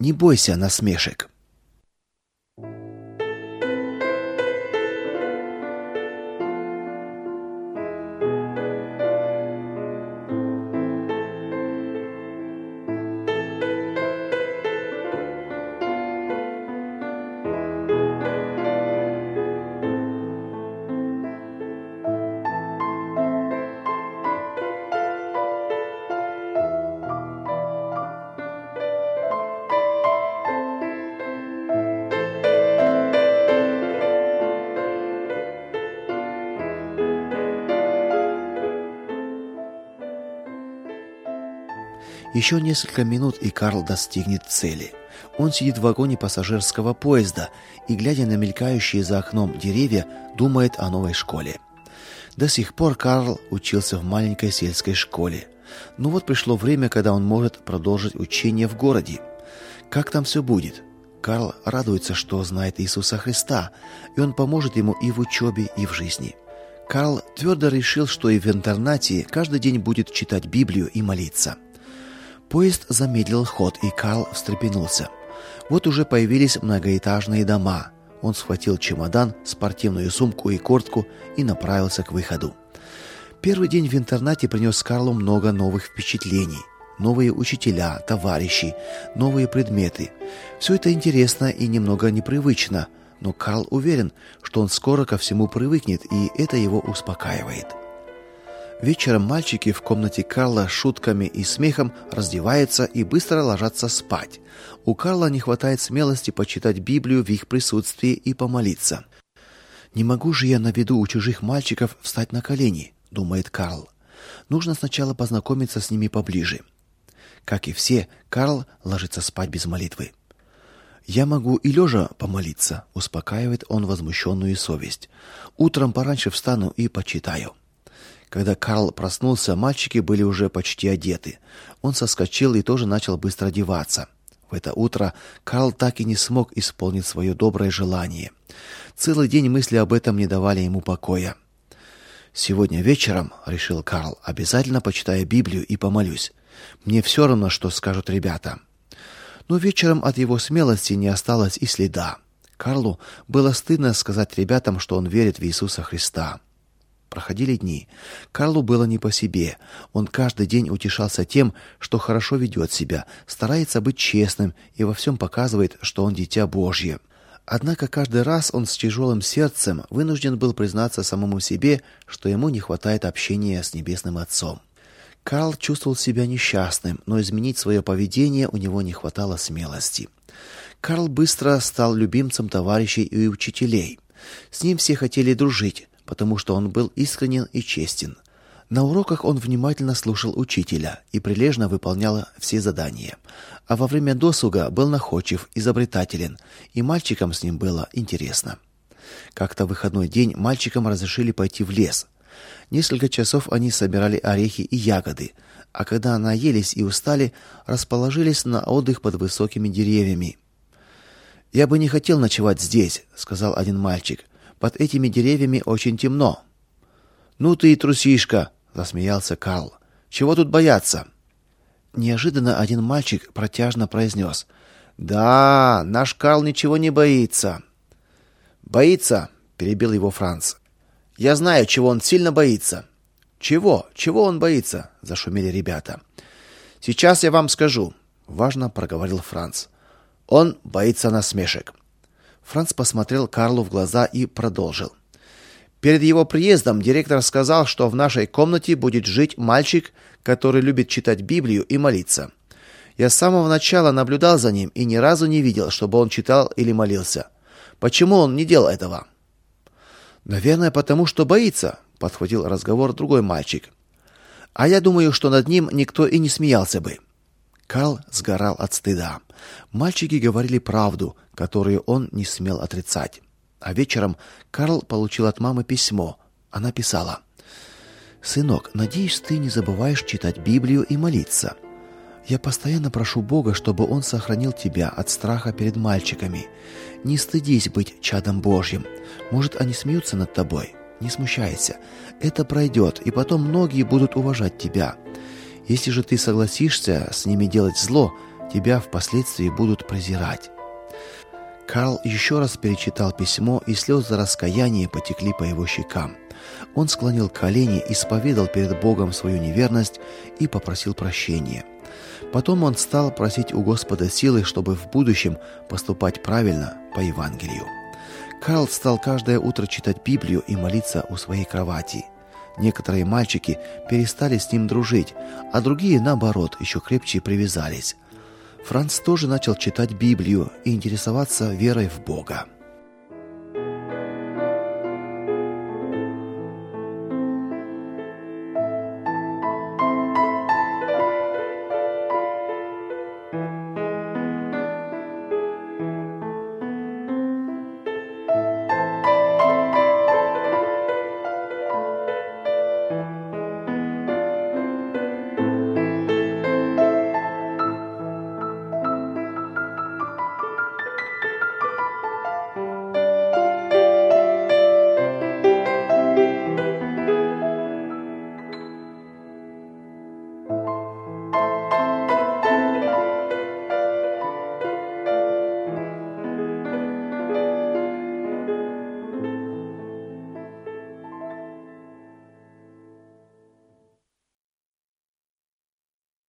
Не бойся насмешек. Еще несколько минут, и Карл достигнет цели. Он сидит в вагоне пассажирского поезда и, глядя на мелькающие за окном деревья, думает о новой школе. До сих пор Карл учился в маленькой сельской школе. Но вот пришло время, когда он может продолжить учение в городе. Как там все будет? Карл радуется, что знает Иисуса Христа, и он поможет ему и в учебе, и в жизни. Карл твердо решил, что и в интернате каждый день будет читать Библию и молиться. Поезд замедлил ход, и Карл встрепенулся. Вот уже появились многоэтажные дома. Он схватил чемодан, спортивную сумку и куртку и направился к выходу. Первый день в интернате принес Карлу много новых впечатлений. Новые учителя, товарищи, новые предметы. Все это интересно и немного непривычно, но Карл уверен, что он скоро ко всему привыкнет, и это его успокаивает. Вечером мальчики в комнате Карла с шутками и смехом раздеваются и быстро ложатся спать. У Карла не хватает смелости почитать Библию в их присутствии и помолиться. «Не могу же я на виду у чужих мальчиков встать на колени», — думает Карл. «Нужно сначала познакомиться с ними поближе». Как и все, Карл ложится спать без молитвы. «Я могу и лежа помолиться», — успокаивает он возмущенную совесть. «Утром пораньше встану и почитаю». Когда Карл проснулся, мальчики были уже почти одеты. Он соскочил и тоже начал быстро одеваться. В это утро Карл так и не смог исполнить свое доброе желание. Целый день мысли об этом не давали ему покоя. «Сегодня вечером, — решил Карл, — обязательно почитаю Библию и помолюсь. Мне все равно, что скажут ребята». Но вечером от его смелости не осталось и следа. Карлу было стыдно сказать ребятам, что он верит в Иисуса Христа. Проходили дни. Карлу было не по себе. Он каждый день утешался тем, что хорошо ведет себя, старается быть честным и во всем показывает, что он дитя Божье. Однако каждый раз он с тяжелым сердцем вынужден был признаться самому себе, что ему не хватает общения с Небесным Отцом. Карл чувствовал себя несчастным, но изменить свое поведение у него не хватало смелости. Карл быстро стал любимцем товарищей и учителей. С ним все хотели дружить, потому что он был искренен и честен. На уроках он внимательно слушал учителя и прилежно выполнял все задания. А во время досуга был находчив, изобретателен, и мальчикам с ним было интересно. Как-то в выходной день мальчикам разрешили пойти в лес. Несколько часов они собирали орехи и ягоды, а когда наелись и устали, расположились на отдых под высокими деревьями. «Я бы не хотел ночевать здесь», — сказал один мальчик. «Под этими деревьями очень темно». «Ну ты и трусишка», — засмеялся Карл. «Чего тут бояться?» Неожиданно один мальчик протяжно произнес: «Да, наш Карл ничего не боится». «Боится?» — перебил его Франц. «Я знаю, чего он сильно боится». «Чего? Чего он боится?» — зашумели ребята. «Сейчас я вам скажу», — важно проговорил Франц. «Он боится насмешек». Франц посмотрел Карлу в глаза и продолжил. «Перед его приездом директор сказал, что в нашей комнате будет жить мальчик, который любит читать Библию и молиться. Я с самого начала наблюдал за ним и ни разу не видел, чтобы он читал или молился. Почему он не делал этого?» «Наверное, потому что боится», — подхватил разговор другой мальчик. «А я думаю, что над ним никто и не смеялся бы». Карл сгорал от стыда. Мальчики говорили правду, которую он не смел отрицать. А вечером Карл получил от мамы письмо. Она писала: «Сынок, надеюсь, ты не забываешь читать Библию и молиться. Я постоянно прошу Бога, чтобы Он сохранил тебя от страха перед мальчиками. Не стыдись быть чадом Божьим. Может, они смеются над тобой? Не смущайся. Это пройдет, и потом многие будут уважать тебя. Если же ты согласишься с ними делать зло, тебя впоследствии будут презирать. Карл еще раз перечитал письмо, и слезы раскаяния потекли по его щекам. Он склонил колени, исповедал перед Богом свою неверность и попросил прощения. Потом он стал просить у Господа силы, чтобы в будущем поступать правильно по Евангелию. Карл стал каждое утро читать Библию и молиться у своей кровати. Некоторые мальчики перестали с ним дружить, а другие, наоборот, еще крепче привязались. Франц тоже начал читать Библию и интересоваться верой в Бога.